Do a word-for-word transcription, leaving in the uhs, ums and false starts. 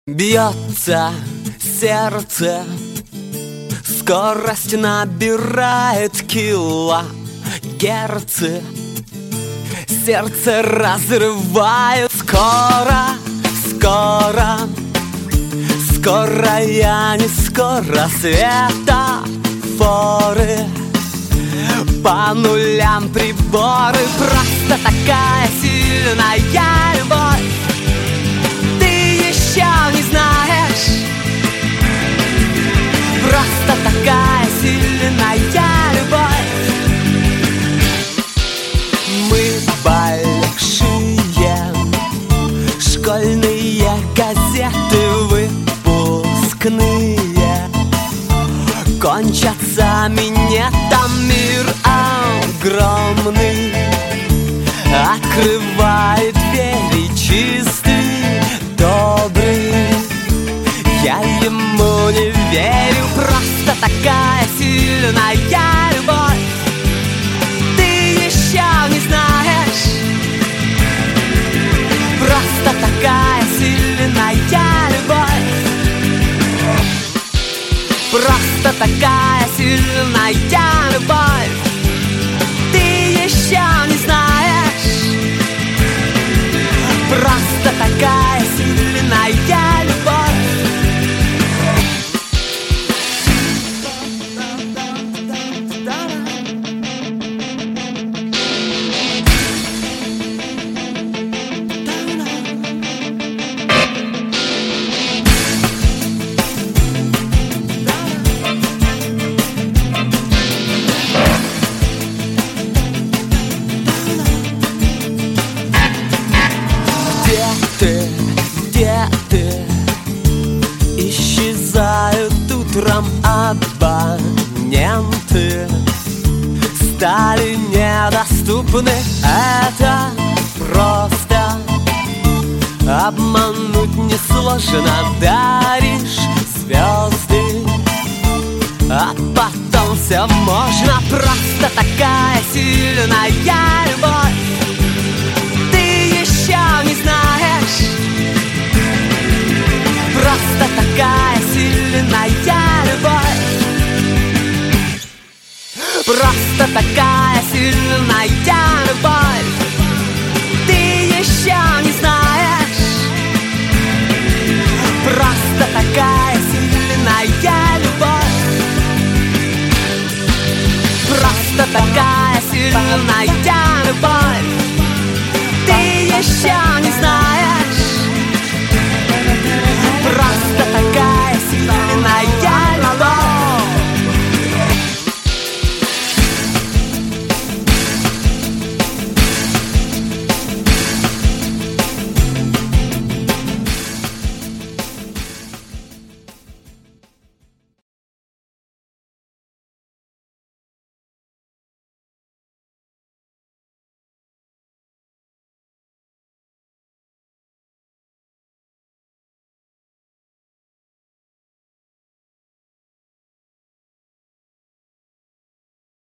Бьется сердце, скорость набирает килогерцы. Сердце разрывает скоро, скоро. Скоро я не скоро, светофоры по нулям приборы. Просто такая сильная любовь, ты еще не знаешь. Просто такая сильная любовь. Мы большие, школьные газеты выпускные кончатся минетом, мир огромный открывает двери, чистый, добрый. Я ему не верю, просто такая сильная любовь, ты еще не знаешь. Просто такая сильная любовь. Просто такая сильная любовь, ты еще не знаешь. Просто такая сильная любовь. Где ты? Исчезают утром абоненты, стали недоступны. Это просто обмануть несложно. Даришь звезды, а потом все можно. Просто такая сильная любовь, ты еще не знаешь. Просто такая сильная любовь. Просто такая сильная любовь, ты еще не знаешь. Просто такая сильная любовь. Просто такая сильная любовь, ты еще